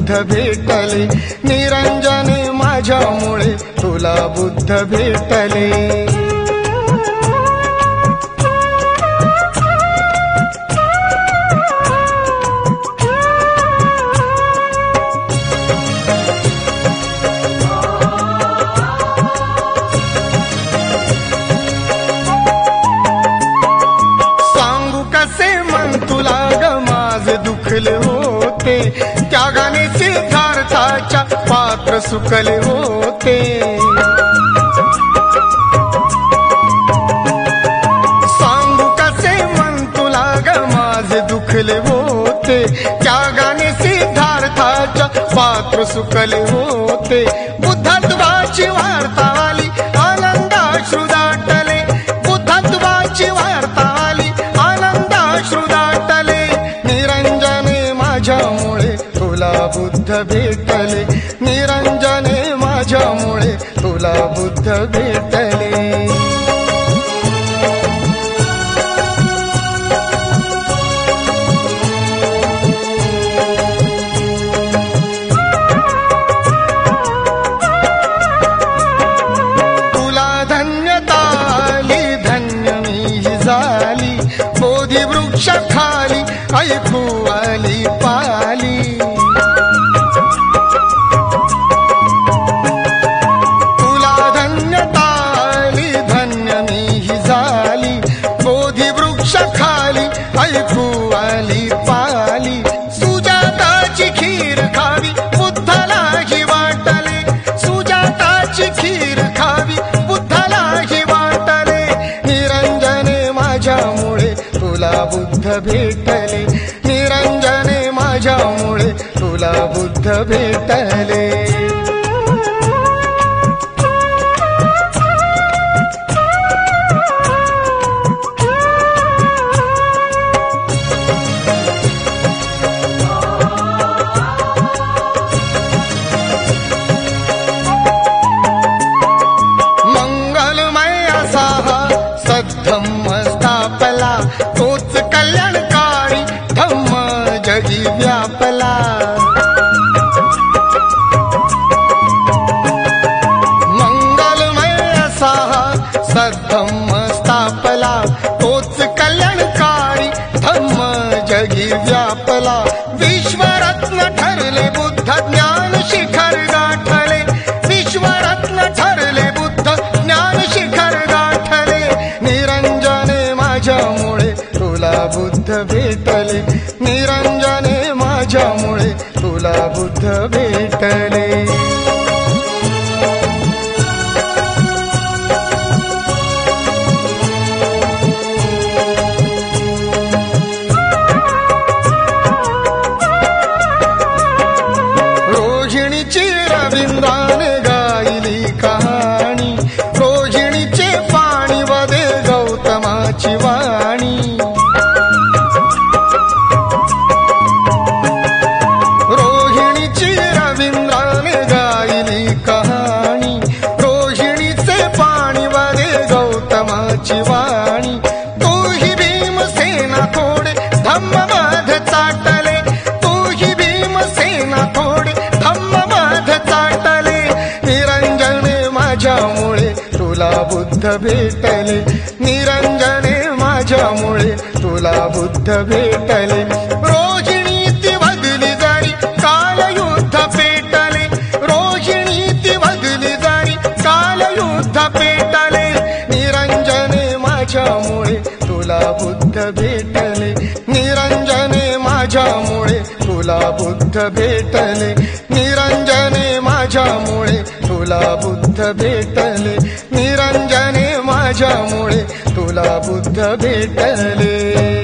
बुद्ध भेटले, निरंजने माझ्यामुळे तुला बुद्ध भेटले। दुखले होते त्यागाने सिद्धार्थाच्या पात्र सुकले होते। सांगू कसे मन तुला ग माझे दुखले होते त्यागाने सिद्धार्थाच्या पात्र सुकले होते। बुद्धत्वाची वार्ता आली आनंदाश्रू दाटले, बुद्धत्वाची वार्ता आली आनंदाश्रू दाटले। माझ्यामुळे तुला बुद्ध भेटले, निरंजने माझ्यामुळे तुला बुद्ध भेटले। तुला धन्यता आली धन्य मी झाली, बोधी वृक्षाखाली ऐकू आली पाली। तुला धन्यता आली धन्य मी झाली, बोधी वृक्षाखाली ऐकू आली पाली। सुजाताची खीर खावी बुद्धालाही वाटले, सुजाताची खीर खावी बुद्धालाही वाटले। निरंजने माझ्यामुळे तुला बुद्ध भेटले, निरंजने माझ्यामुळे तुला बुद्ध भेटले। मंगलमय असा हा सद्धम्म स्थापला, तोच कल्याणकारी धम्म जगी व्यापला। मंगलमय असा हा सद्धम्म स्थापला, तोच कल्याणकारी धम्म जगी व्यापला। विश्वरत्न ठरले बुद्ध ज्ञान शिखर गाठले, विश्वरत्न ठरले बुद्ध ज्ञान शिखर गाठले। निरंजने माझ्यामुळे तुला बुद्ध भेटले, निरंजने माझ्यामुळे तुला बुद्ध भेटले। रोहिणीची रवींद्राने गायली कहाणी, रोहिणीचे पाणी वदे गौतमाची वाणी। रोहिणीची रवींद्राने गायली कहाणी, रोहिणीचे पाणी वदे गौतमाची वाणी। तूही भीमसेना थोडे धम्ममध चाटले, तूही भीमसेना थोडे धम्ममध चाटले। निरंजने माझ्यामुळे तुला बुद्ध भेटले, निरंजने माझ्यामुळे तुला बुद्ध भेटले। रोहिणी ती वगली जारी कालयुद्ध पेटले, रोहिणी ती वगली जारी कालयुद्ध पेटले। निरंजने माझ्यामुळे तुला बुद्ध भेटले, निरंजने माझ्यामुळे तुला बुद्ध भेटले। निरंजने माझ्यामुळे तुला बुद्ध भेटले, निरंजने माझ्यामुळे तुला बुद्ध भेटले।